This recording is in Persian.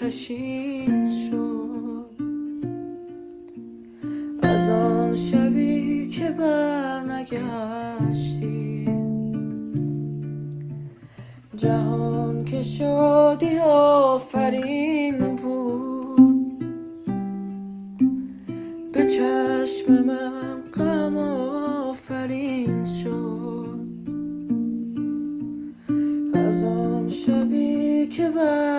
آتشین شد. از آن شبی که برنگشتی، جهان که شادی آفرین بود، به چشم من غم آفرین شد. از آن شبی که